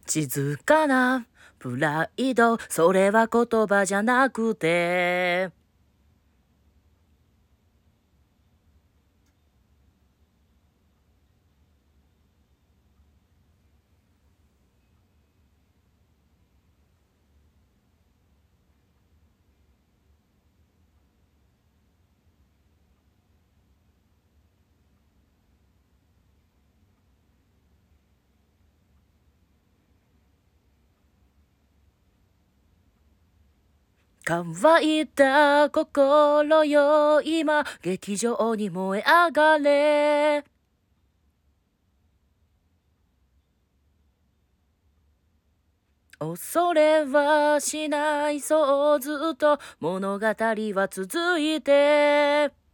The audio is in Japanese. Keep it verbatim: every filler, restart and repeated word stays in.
静かなプライド、それは言葉じゃなくて乾いた心よ今劇場に燃え上がれ恐れはしないそうずっと物語は続いて